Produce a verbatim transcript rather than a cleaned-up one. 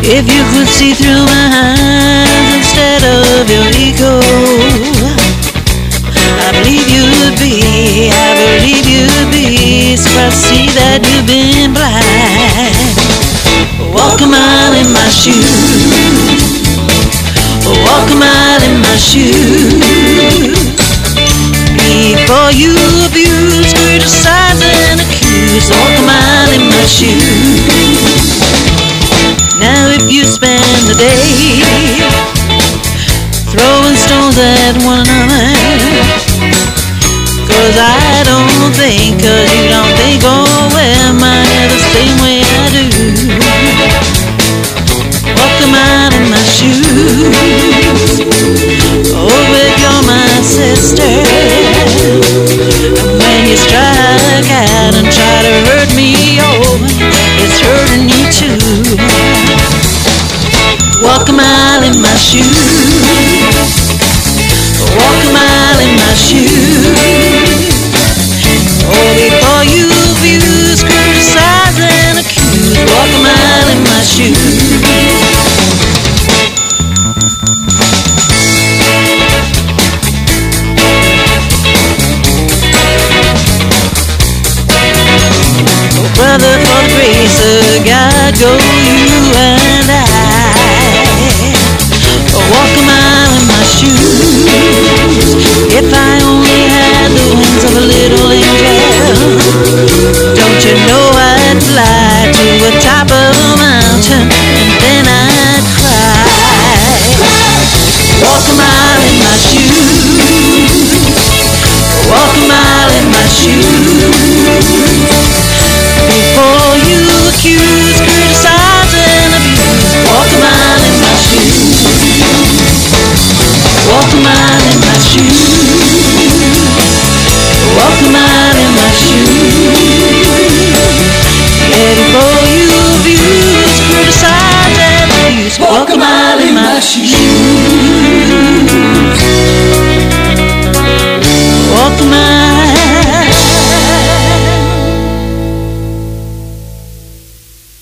If you could see through my eyes instead of your ego, I believe you'd be, I believe you'd be surprised to see that you've been blind. Walk a mile in my shoes, walk a mile in my shoes. Before you abuse, criticize and accuse, walk a mile in my shoes. Now if you spend the day throwing stones at one another, cause I don't think, cause you don't think, oh well, mine are the same way I do. Walk a mile in my shoes, oh if you're my sister, and when you strike out and try to hurt me, oh, it's hurting you too. Walk a mile in my shoes, walk a mile in my shoes. Oh, before you abuse, criticize and accuse, walk a mile in my shoes. Oh, brother, for the grace of God, go you and I. Walk a mile